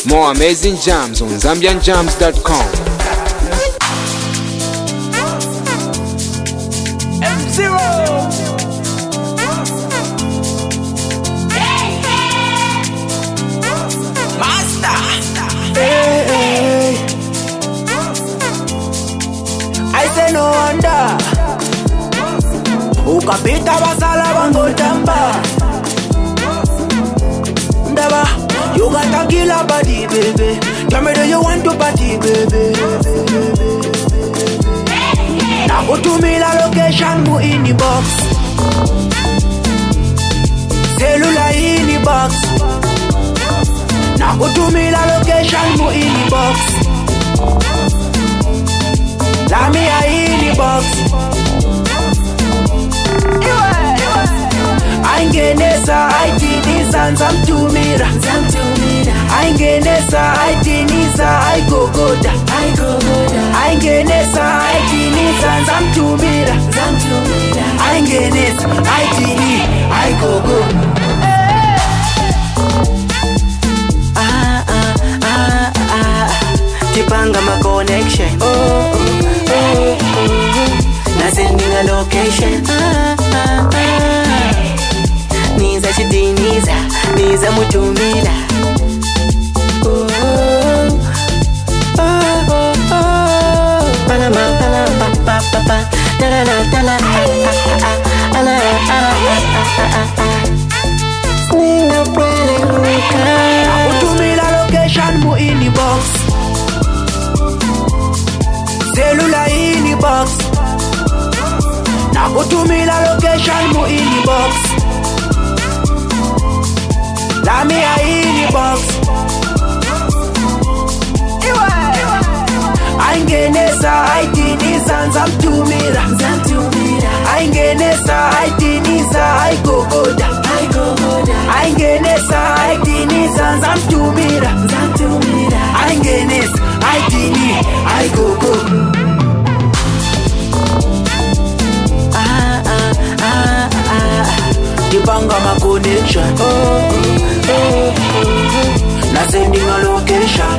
More amazing jams on ZambianJams.com. M0 Master. Hey. I say no wonder ukapita basala bangotamba ndaba you got a killer body baby. Tell me do you want to party baby. Now go to me la location mu in the box. Cellular in the box. Now go to me la location mu in the box. La me a in the box. Aingenesa aitiniza nzamtumira Aingenesa aitiniza aigogoda Aingenesa aitiniza nzamtumira Aingenesa aitini aigogo Tipanga my connection Na sending a location Niza chidiniza, niza mutumila Palama, palama, pa pa pa Talala, talala, Nina puede buscar Utumila location mu in the box Cellular in the box Nakutumila location mu in the box La me a in the box Aingenesa aitiniza nzamtumira Aingenesa aitiniza aigogoda Aingenesa aitiniza nzamtumira Aingenesa aitini aigogo Dipanga my connection Na sending a location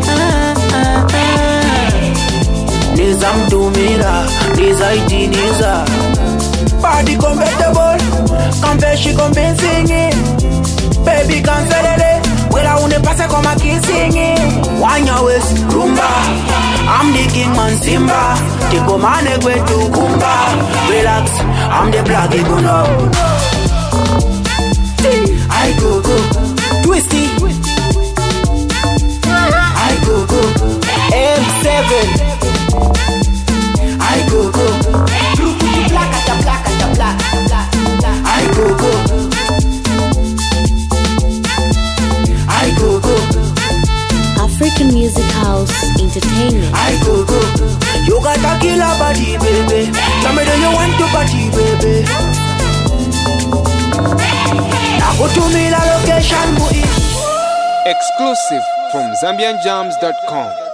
Niza mtumira, niza itiniza Party compatible, kampeshi compensing Baby cancelele, wela unepase koma kissing Wanya west, rumba I'm the king man Simba Tiko mane kwetu kumba Relax, I'm the black iguno I go go Twisty I go go M7 I go go I go go I go go African Music House Entertainment. I go go You got a killer body baby. Tell me do you want to party baby. Now go to me la location boy. Exclusive from ZambianJams.com.